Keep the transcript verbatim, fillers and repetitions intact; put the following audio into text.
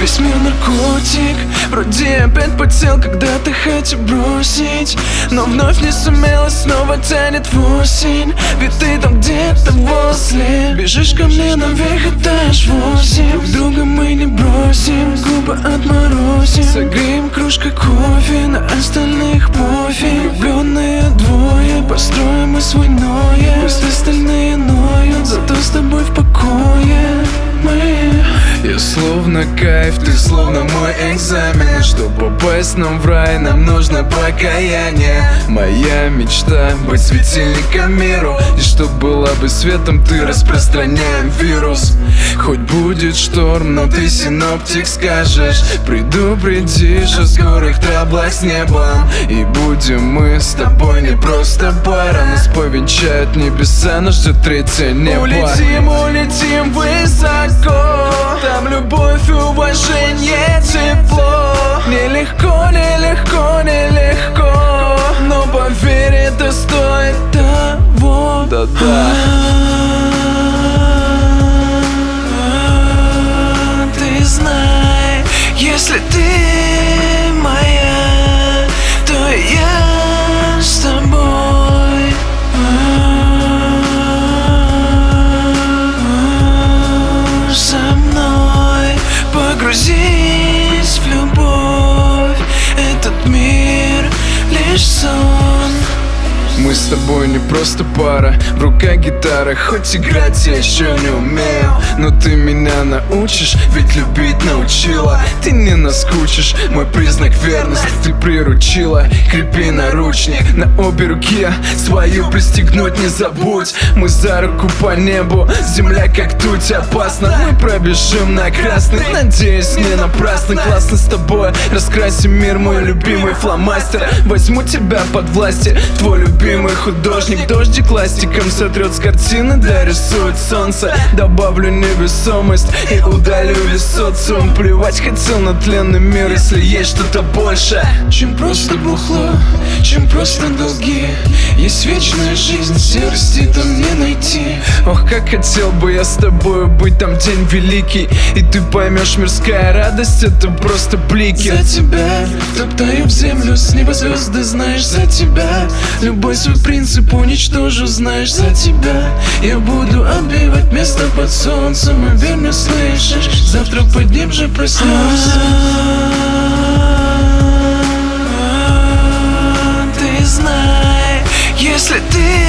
Весь мир наркотик, вроде опять потел, когда-то хотел бросить, но вновь не сумела, снова тянет в осень. Ведь ты там где-то возле, бежишь ко мне наверх этаж восемь. Друг друга мы не бросим, губы отморозим, согреем кружкой кофе, на остальных пофиг. Влюбленные двое, построим мы свой ноя. Пусть остальные ноют, зато с тобой в покое мы. Я словно кайф, ты словно мой экзамен. Чтобы попасть нам в рай, нам нужно покаяние. Моя мечта быть светильником миру, и чтоб была бы светом ты, распространяем вирус. Хоть будет шторм, но ты синоптик скажешь, предупредишь о скорых траблах с небом. И будем мы с тобой не просто пара, нас повенчают небеса, нас ждет третье небо. Улетим, улетим высоко, там любовь, уважение, тепло. Нелегко, нелегко, нелегко, но поверь, это стоит того. Да-да. Ты знай, если ты моя, то я с тобой. Со мной погрузись в любовь, этот мир лишь сон. Мы с тобой не просто пара, в руках гитара, хоть играть я еще не умею, но ты меня научишь, ведь любить научила. Ты не наскучишь, мой признак верности ты приручила. Крепи наручник на обе руки, свою пристегнуть не забудь. Мы за руку по небу, земля как туть опасна. Мы пробежим на красный, надеюсь не напрасно. Классно с тобой, раскрасим мир, мой любимый фломастер. Возьму тебя под власти, твой любимый Любимый художник, дождик ластиком сотрет с картины, да рисует солнце. Добавлю невесомость и удалю весь социум. Плевать хотел на тленный мир, если есть что-то больше, чем просто бухло, чем просто долги. Есть вечная жизнь, серости там не найти. Ох, как хотел бы я с тобою быть там день великий, и ты поймешь, мирская радость это просто блики. За тебя топтаю в землю, с неба звезды, знаешь, за тебя любой свой принцип уничтожу, знаешь, за тебя я буду оббивать место под солнцем. И верь мне, слышишь, завтра под ним же проснемся. Ты знай, если ты